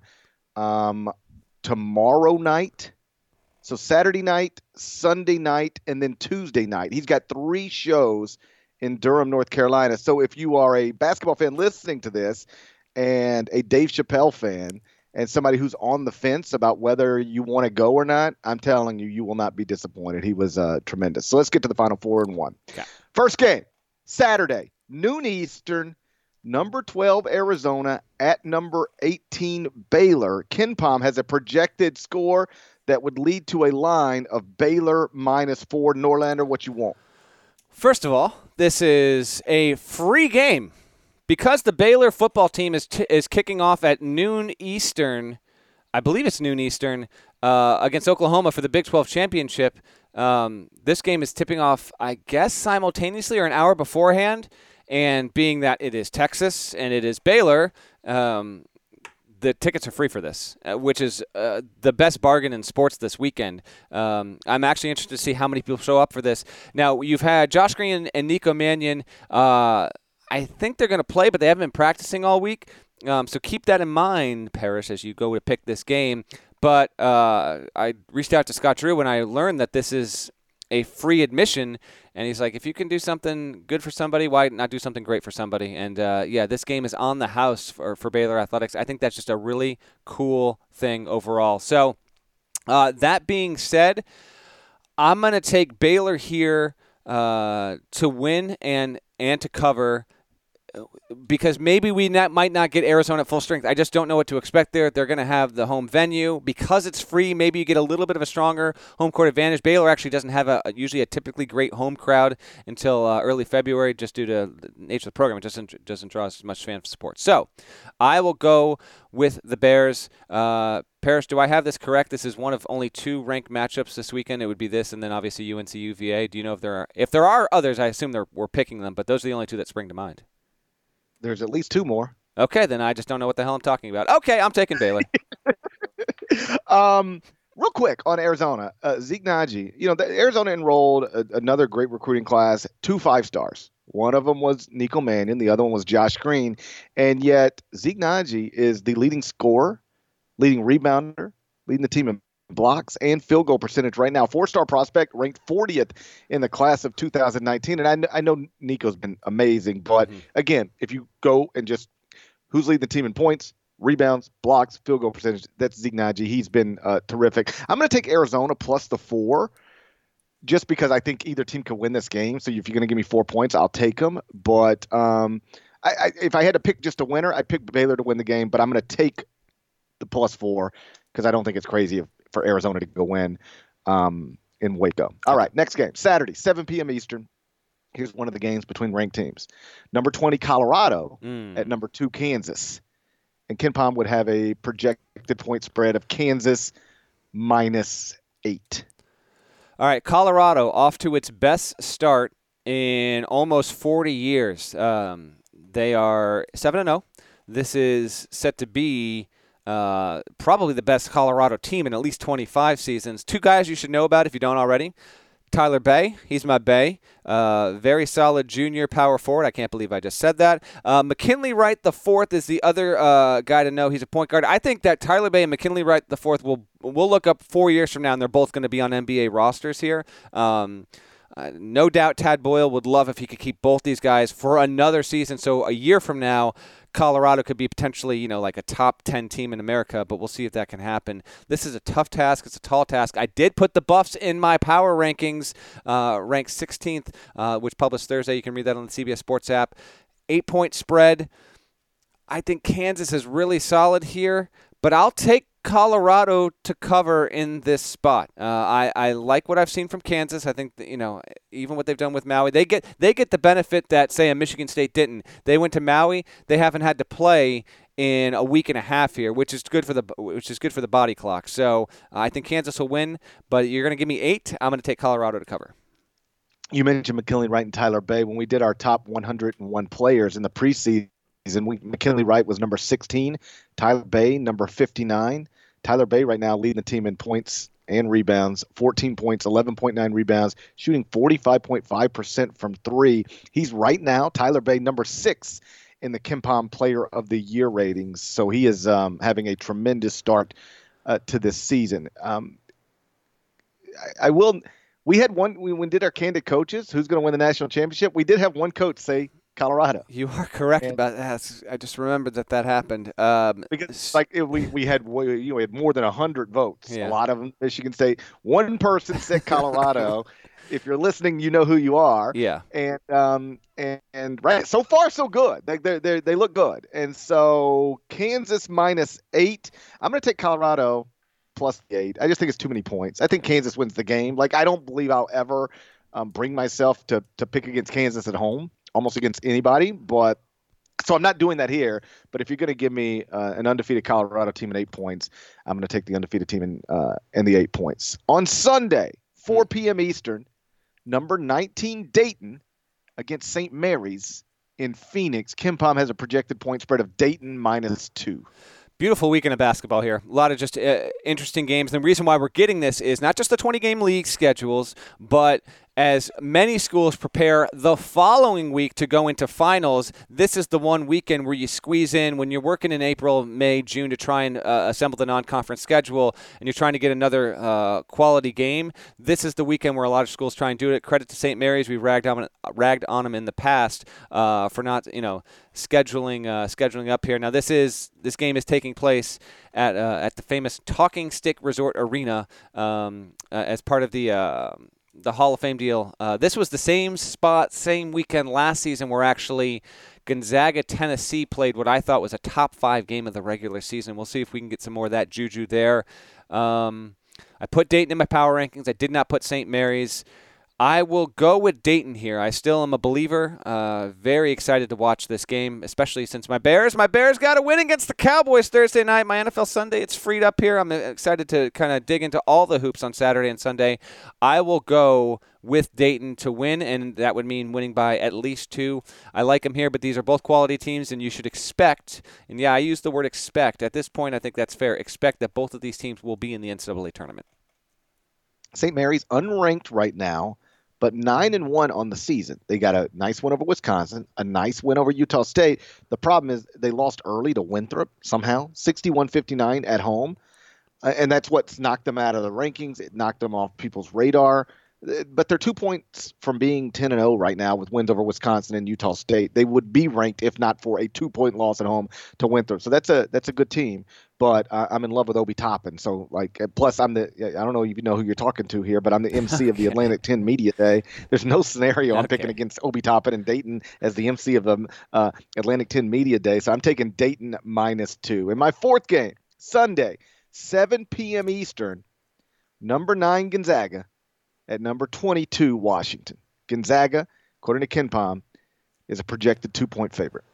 tomorrow night. So Saturday night, Sunday night, and then Tuesday night. He's got 3 shows in Durham, North Carolina. So if you are a basketball fan listening to this and a Dave Chappelle fan and somebody who's on the fence about whether you want to go or not, I'm telling you, you will not be disappointed. He was tremendous. So let's get to the Final Four and One. Okay. First game, Saturday, noon Eastern, number 12 Arizona at number 18 Baylor. KenPom has a projected score that would lead to a line of Baylor -4. Norlander, what you want? First of all, this is a free game. Because the Baylor football team is kicking off at noon Eastern, I believe it's noon Eastern, against Oklahoma for the Big 12 championship. This game is tipping off, I guess, simultaneously or an hour beforehand. And being that it is Texas and it is Baylor, the tickets are free for this, which is the best bargain in sports this weekend. I'm actually interested to see how many people show up for this. Now, you've had Josh Green and Nico Mannion. I think they're going to play, but they haven't been practicing all week. So keep that in mind, Parrish, as you go to pick this game. But I reached out to Scott Drew when I learned that this is a free admission, and he's like, if you can do something good for somebody, why not do something great for somebody? And this game is on the house for Baylor Athletics. I think that's just a really cool thing overall. So that being said, I'm going to take Baylor here to win and to cover, because maybe we might not get Arizona at full strength. I just don't know what to expect there. They're going to have the home venue. Because it's free, maybe you get a little bit of a stronger home court advantage. Baylor actually doesn't have usually a typically great home crowd until early February, just due to the nature of the program. It doesn't draw as much fan support. So I will go with the Bears. Parrish, do I have this correct? This is one of only 2 ranked matchups this weekend. It would be this and then obviously UNC UVA. Do you know if there are others? I assume we're picking them, but those are the only 2 that spring to mind. There's at least 2 more. Okay, then I just don't know what the hell I'm talking about. Okay, I'm taking Baylor. Real quick on Arizona, Zeke Nnaji. Arizona enrolled another great recruiting class, 2 5-stars. One of them was Nico Mannion. The other one was Josh Green. And yet Zeke Nnaji is the leading scorer, leading rebounder, leading the team in blocks and field goal percentage right now. 4-star prospect, ranked 40th in the class of 2019. And I know Nico's been amazing, but again, if you go and just who's leading the team in points, rebounds, blocks, field goal percentage, that's Zeke Nnaji. He's been terrific. I'm going to take Arizona plus the 4 just because I think either team can win this game. So if you're going to give me 4 points, I'll take them. But if I had to pick just a winner, I'd pick Baylor to win the game, but I'm going to take the plus 4 because I don't think it's crazy for Arizona to go win in Waco. All right, next game, Saturday, 7 p.m. Eastern. Here's one of the games between ranked teams. Number 20, Colorado at number 2, Kansas. And KenPom would have a projected point spread of Kansas -8. All right, Colorado off to its best start in almost 40 years. They are 7-0. This is set to be probably the best Colorado team in at least 25 seasons. 2 guys you should know about if you don't already. Tyler Bay, he's my Bay. Very solid junior power forward. I can't believe I just said that. McKinley Wright the fourth is the other guy to know. He's a point guard. I think that Tyler Bay and McKinley Wright the fourth we'll look up 4 years from now, and they're both going to be on NBA rosters here. No doubt Tad Boyle would love if he could keep both these guys for another season. So a year from now, Colorado could be potentially, like a top 10 team in America, but we'll see if that can happen. This is a tough task. It's a tall task. I did put the Buffs in my power rankings, ranked 16th, which published Thursday. You can read that on the CBS Sports app. 8-point spread. I think Kansas is really solid here, but I'll take Colorado to cover in this spot. I like what I've seen from Kansas. I think that, even what they've done with Maui, they get the benefit that, say, a Michigan State didn't. They went to Maui. They haven't had to play in a week and a half here, which is good for the body clock. So I think Kansas will win, but you're going to give me 8. I'm going to take Colorado to cover. You mentioned McKinley Wright and Tyler Bay. When we did our top 101 players in the preseason, McKinley Wright was number 16, Tyler Bay number 59. Tyler Bay right now leading the team in points and rebounds, 14 points, 11.9 rebounds, shooting 45.5% from 3. He's right now, Tyler Bay, number 6 in the KenPom Player of the Year ratings. So he is having a tremendous start to this season. We had one, when we did our Candid Coaches, who's going to win the national championship, we did have one coach say Colorado. You are correct about that. I just remembered that happened. Because we had more than 100 votes. Yeah. A lot of them Michigan State. One person said Colorado. If you're listening, you know who you are. Yeah. And right, so far so good. They look good. And so Kansas -8. I'm going to take Colorado plus 8. I just think it's too many points. I think Kansas wins the game. I don't believe I'll ever bring myself to pick against Kansas at home, almost against anybody. But so I'm not doing that here. But if you're going to give me an undefeated Colorado team at 8 points, I'm going to take the undefeated team and the 8 points. On Sunday, 4 p.m. Eastern, number 19 Dayton against St. Mary's in Phoenix. KenPom has a projected point spread of Dayton -2. Beautiful weekend of basketball here. A lot of just interesting games. And the reason why we're getting this is not just the 20-game league schedules, but as many schools prepare the following week to go into finals. This is the one weekend where you squeeze in when you're working in April, May, June to try and assemble the non-conference schedule, and you're trying to get another quality game. This is the weekend where a lot of schools try and do it. Credit to St. Mary's. We've ragged on them in the past for not, scheduling up here. Now this game is taking place at the famous Talking Stick Resort Arena as part of the Hall of Fame deal. This was the same spot, same weekend last season where actually Gonzaga-Tennessee played what I thought was a top 5 game of the regular season. We'll see if we can get some more of that juju there. I put Dayton in my power rankings. I did not put St. Mary's. I will go with Dayton here. I still am a believer. Very excited to watch this game, especially since my Bears got a win against the Cowboys Thursday night. My NFL Sunday, it's freed up here. I'm excited to kind of dig into all the hoops on Saturday and Sunday. I will go with Dayton to win, and that would mean winning by at least 2. I like them here, but these are both quality teams, and you should expect, and yeah, I use the word expect. At this point, I think that's fair. Expect that both of these teams will be in the NCAA tournament. St. Mary's unranked right now, but 9-1 on the season. They got a nice win over Wisconsin, a nice win over Utah State. The problem is they lost early to Winthrop somehow, 61-59 at home. And that's what's knocked them out of the rankings. It knocked them off people's radar. But they're 2 points from being 10-0 right now with wins over Wisconsin and Utah State. They would be ranked if not for a 2-point loss at home to Winthrop. So that's a good team. But I'm in love with Obi Toppin. So plus I don't know if you know who you're talking to here, but I'm the MC of the Atlantic 10 Media Day. There's no scenario I'm picking against Obi Toppin and Dayton as the MC of the Atlantic 10 Media Day. So I'm taking Dayton -2. In my fourth game, Sunday, 7 p.m. Eastern, number 9 Gonzaga at number 22 Washington. Gonzaga, according to KenPom, is a projected 2-point favorite.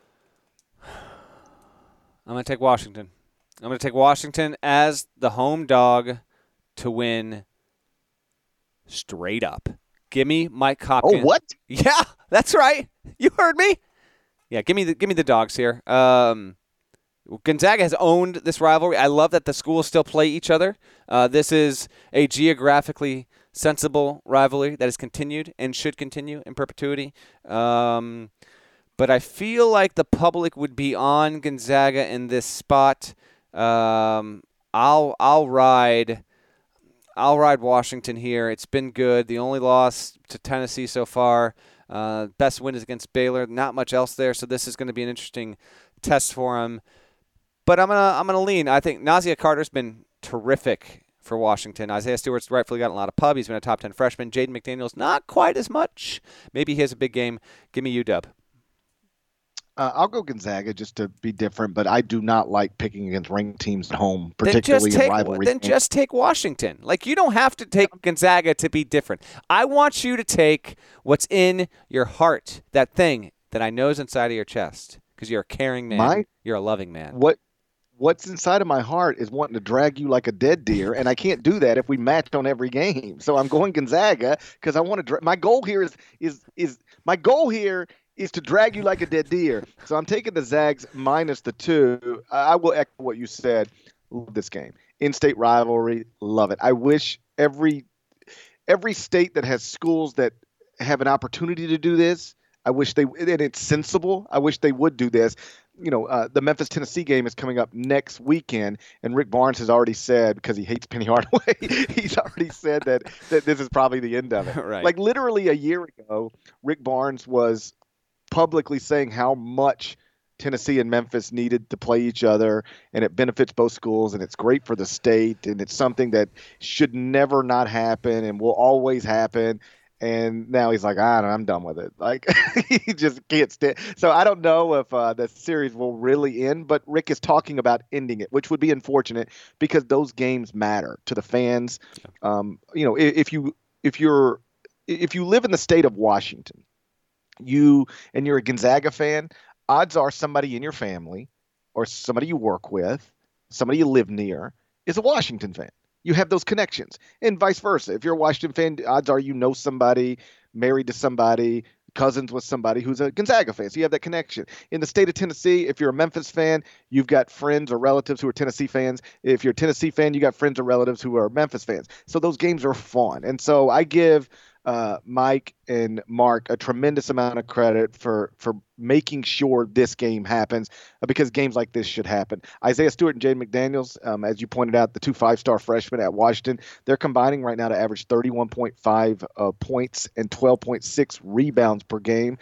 I'm going to take Washington. I'm going to take Washington as the home dog to win straight up. Give me Mike Hopkins. Oh, what? Yeah, that's right. You heard me. Yeah, give me the dogs here. Gonzaga has owned this rivalry. I love that the schools still play each other. This is a geographically sensible rivalry that has continued and should continue in perpetuity. But I feel like the public would be on Gonzaga in this spot. I'll ride Washington here. It's been good. The only loss to Tennessee so far. Best win is against Baylor. Not much else there, so this is going to be an interesting test for him. But I'm gonna lean. I think Nazia Carter's been terrific for Washington. Isaiah Stewart's rightfully gotten a lot of pub. He's been a top 10 freshman. Jaden McDaniels not quite as much. Maybe he has a big game. Give me UW. I'll go Gonzaga just to be different, but I do not like picking against ranked teams at home, particularly in rivalry. Then just take Washington. You don't have to take Gonzaga to be different. I want you to take what's in your heart, that thing that I know is inside of your chest, because you're a caring man. You're a loving man. What's inside of my heart is wanting to drag you like a dead deer, and I can't do that if we match on every game. So I'm going Gonzaga because I want to. My goal here is to drag you like a dead deer. So I'm taking the Zags -2. I will echo what you said. Love this game. In-state rivalry, love it. I wish every state that has schools that have an opportunity to do this, I wish and it's sensible. I wish they would do this. The Memphis-Tennessee game is coming up next weekend, and Rick Barnes has already said, because he hates Penny Hardaway, he's already said that this is probably the end of it. Right. Literally a year ago, Rick Barnes was publicly saying how much Tennessee and Memphis needed to play each other, and it benefits both schools, and it's great for the state, and it's something that should never not happen and will always happen. And now he's like, I'm done with it. He just can't stand. So I don't know if the series will really end, but Rick is talking about ending it, which would be unfortunate because those games matter to the fans. If you live in the state of Washington, you're a Gonzaga fan, odds are somebody in your family or somebody you work with, somebody you live near is a Washington fan. You have those connections, and vice versa. If you're a Washington fan, odds are you know somebody, married to somebody, cousins with somebody who's a Gonzaga fan. So you have that connection. In the state of Tennessee, if you're a Memphis fan, you've got friends or relatives who are Tennessee fans. If you're a Tennessee fan, you got friends or relatives who are Memphis fans. So those games are fun. And so I give Mike and Mark a tremendous amount of credit for making sure this game happens, because games like this should happen. Isaiah Stewart and Jaden McDaniels, as you pointed out, the two 5-star freshmen at Washington, they're combining right now to average 31.5 points and 12.6 rebounds per game.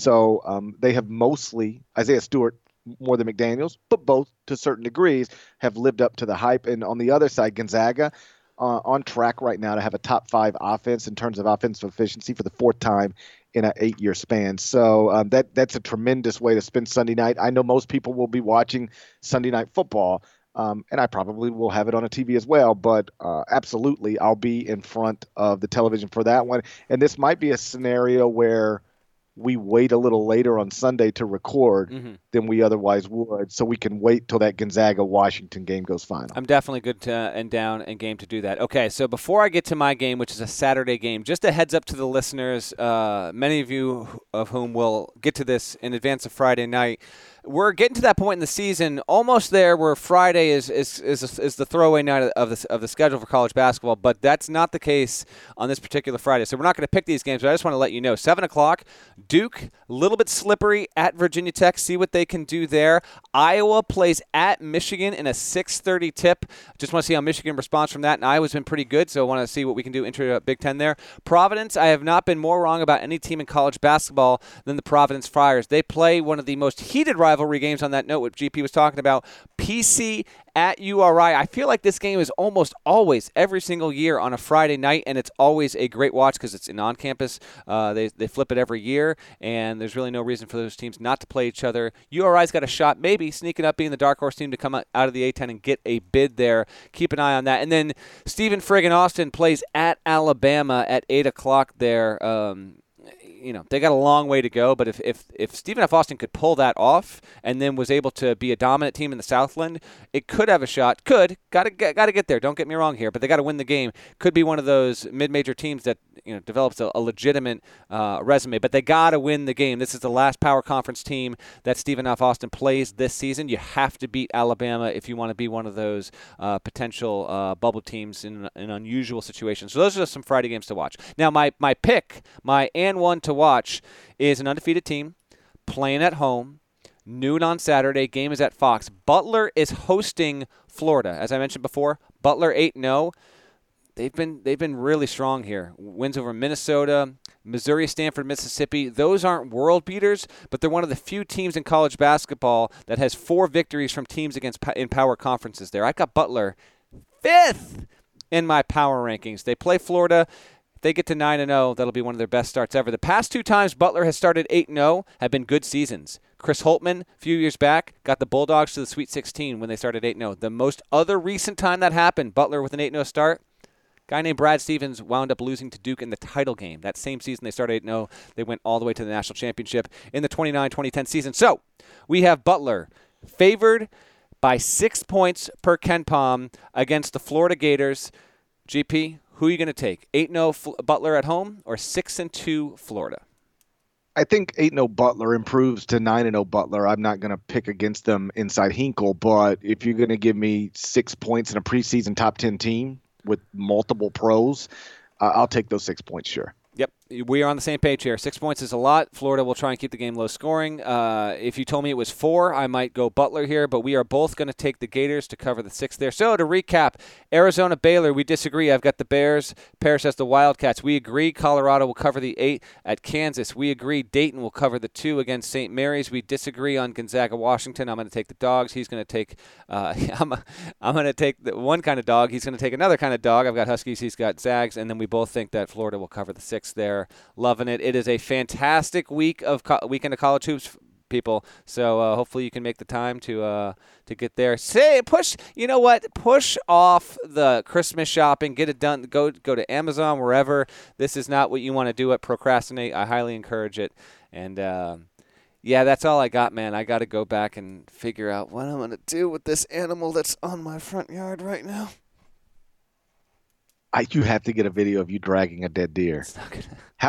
So they have mostly, Isaiah Stewart more than McDaniels, but both to certain degrees have lived up to the hype. And on the other side, Gonzaga, on track right now to have a top 5 offense in terms of offensive efficiency for the 4th time in an 8-year span. So that's a tremendous way to spend Sunday night. I know most people will be watching Sunday Night Football, and I probably will have it on a TV as well, but absolutely I'll be in front of the television for that one. And this might be a scenario where we wait a little later on Sunday to record than we otherwise would, so we can wait till that Gonzaga-Washington game goes final. I'm definitely good and down and game to do that. Okay, so before I get to my game, which is a Saturday game, just a heads up to the listeners, many of you of whom will get to this in advance of Friday night. We're getting to that point in the season, almost there, where Friday is the throwaway night of the schedule for college basketball, but that's not the case on this particular Friday. So we're not going to pick these games, but I just want to let you know. 7 o'clock, Duke, a little bit slippery at Virginia Tech. See what they can do there. Iowa plays at Michigan in a 6:30 tip. Just want to see how Michigan responds from that, and Iowa's been pretty good, so I want to see what we can do into Big Ten there. Providence, I have not been more wrong about any team in college basketball than the Providence Friars. They play one of the most heated rivalry games on that note, what GP was talking about. PC at URI. I feel like this game is almost always every single year on a Friday night, and it's always a great watch because it's on campus. They flip it every year, and there's really no reason for those teams not to play each other. URI's got a shot, maybe sneaking up, being the dark horse team to come out of the A-10 and get a bid there. Keep an eye on that. And then Stephen Friggin Austin plays at Alabama at 8 o'clock there. They got a long way to go, but if Stephen F. Austin could pull that off and then was able to be a dominant team in the Southland, it could have a shot. Got to get there. Don't get me wrong here, but they got to win the game. Could be one of those mid-major teams that develops a legitimate resume, but they got to win the game. This is the last power conference team that Stephen F. Austin plays this season. You have to beat Alabama if you want to be one of those potential bubble teams in an unusual situation. So those are some Friday games to watch. Now, my pick, my and one to watch, is an undefeated team playing at home, noon on Saturday. Game is at Fox. Butler is hosting Florida. As I mentioned before, Butler 8-0. They've been really strong here. Wins over Minnesota, Missouri, Stanford, Mississippi. Those aren't world beaters, but they're one of the few teams in college basketball that has 4 victories from teams in power conferences there. I got Butler 5th in my power rankings. They play Florida. If they get to 9-0, that'll be one of their best starts ever. The past 2 times Butler has started 8-0 have been good seasons. Chris Holtman, a few years back, got the Bulldogs to the Sweet 16 when they started 8-0. The most other recent time that happened, Butler with an 8-0 start, guy named Brad Stevens wound up losing to Duke in the title game. That same season they started 8-0. They went all the way to the national championship in the 2009-2010 season. So we have Butler favored by 6 points per KenPom against the Florida Gators. GP, who are you going to take? 8-0 Butler at home or 6-2 Florida? I think 8-0 Butler improves to 9-0 Butler. I'm not going to pick against them inside Hinkle, but if you're going to give me 6 points in a preseason top 10 team with multiple pros, I'll take those 6 points, sure. Yep, we are on the same page here. 6 points is a lot. Florida will try and keep the game low scoring. If you told me it was 4, I might go Butler here, but we are both going to take the Gators to cover the 6 there. So to recap, Arizona, Baylor, we disagree. I've got the Bears. Paris has the Wildcats. We agree Colorado will cover the 8 at Kansas. We agree Dayton will cover the 2 against St. Mary's. We disagree on Gonzaga, Washington. I'm going to take the Dogs. He's going to take I'm going to take the one kind of dog. He's going to take another kind of dog. I've got Huskies. He's got Zags. And then we both think that Florida will cover the 6 there. Loving it. It is a fantastic weekend of college hoops, people. So hopefully you can make the time to get there. You know what? Push off the Christmas shopping. Get it done. Go to Amazon, wherever. This is not what you want to do at Procrastinate. I highly encourage it. And yeah, that's all I got, man. I got to go back and figure out what I'm going to do with this animal that's on my front yard right now. You have to get a video of you dragging a dead deer. It's not gonna.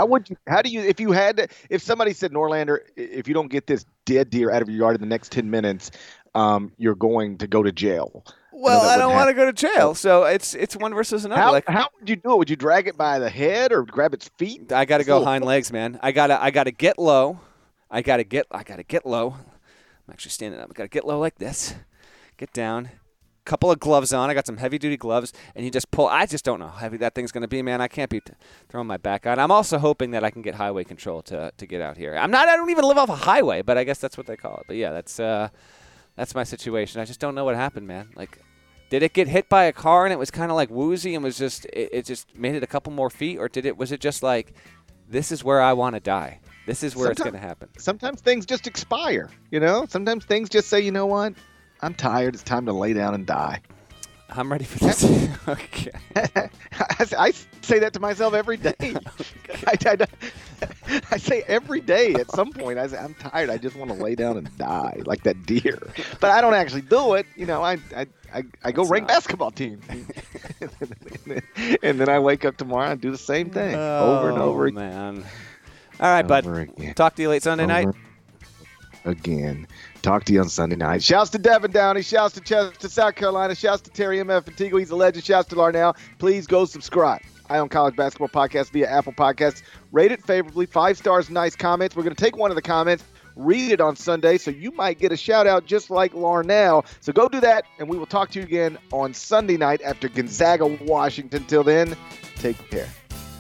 If somebody said, Norlander, if you don't get this dead deer out of your yard in the next 10 minutes, you're going to go to jail. Well, I don't want to go to jail, Oh. so it's one versus another. How would you do it? Would you drag it by the head or grab its feet? I got to It's a go little- hind legs, man. I gotta get low. I gotta get low. I'm actually standing up. I gotta get low like this. Get down. Couple of gloves on. I got some heavy duty gloves, and you just pull. I just don't know how heavy that thing's gonna be, man. I can't be throwing my back out. I'm also hoping that I can get highway control to get out here. I don't even live off a highway, but I guess that's what they call it. But yeah, that's my situation. I just don't know what happened, man. Like, did it get hit by a car and it was kind of like woozy and was just it just made it a couple more feet, or was it just like, this is where I want to die? This is where it's going to happen. Sometimes things just expire, Sometimes things just say, you know what? I'm tired. It's time to lay down and die. I'm ready for this. Okay. I say that to myself every day. I say every day at some point, I say, I'm tired. I just want to lay down and die like that deer. But I don't actually do it. I go rank basketball teams. And then I wake up tomorrow and do the same thing over and over again. Man. All right, bud. Again. Talk to you late Sunday night. Again. Talk to you on Sunday night. Shouts to Devin Downey. Shouts to Chester, South Carolina. Shouts to Terry M.F. Antigua. He's a legend. Shouts to Larnell. Please go subscribe. Eye on College Basketball Podcast via Apple Podcasts. Rate it favorably. 5 stars, nice comments. We're going to take one of the comments, read it on Sunday, so you might get a shout-out just like Larnell. So go do that, and we will talk to you again on Sunday night after Gonzaga, Washington. Till then, take care.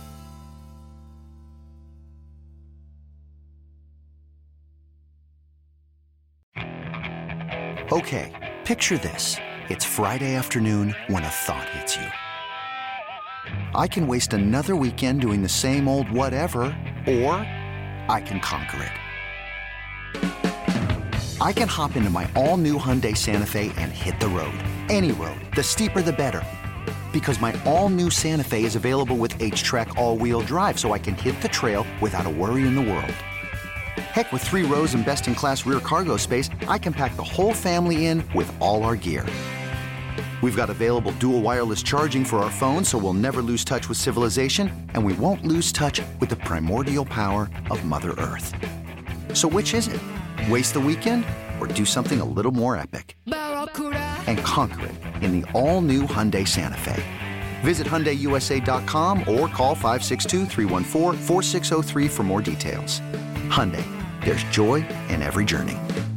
Okay, picture this. It's Friday afternoon when a thought hits you. I can waste another weekend doing the same old whatever, or I can conquer it. I can hop into my all-new Hyundai Santa Fe and hit the road. Any road. The steeper, the better. Because my all-new Santa Fe is available with H-Track all-wheel drive, so I can hit the trail without a worry in the world. Heck, with 3 rows and best-in-class rear cargo space, I can pack the whole family in with all our gear. We've got available dual wireless charging for our phones, so we'll never lose touch with civilization, and we won't lose touch with the primordial power of Mother Earth. So which is it? Waste the weekend or do something a little more epic? And conquer it in the all-new Hyundai Santa Fe. Visit HyundaiUSA.com or call 562-314-4603 for more details. Hyundai, there's joy in every journey.